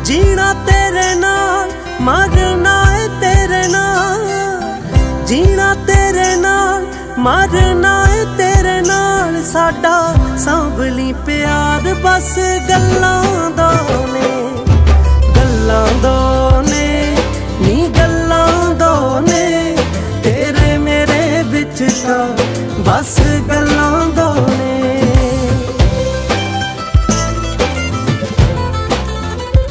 जीना तेरे नाल मरना है तेरे नाल, जीना तेरे नाल मरना है तेरे नाल। साडा सांभली प्यार बस गल्लां दा ने, गल्लां दा ने नी गल्लां दा ने। तेरे मेरे विच तां बस गल्लां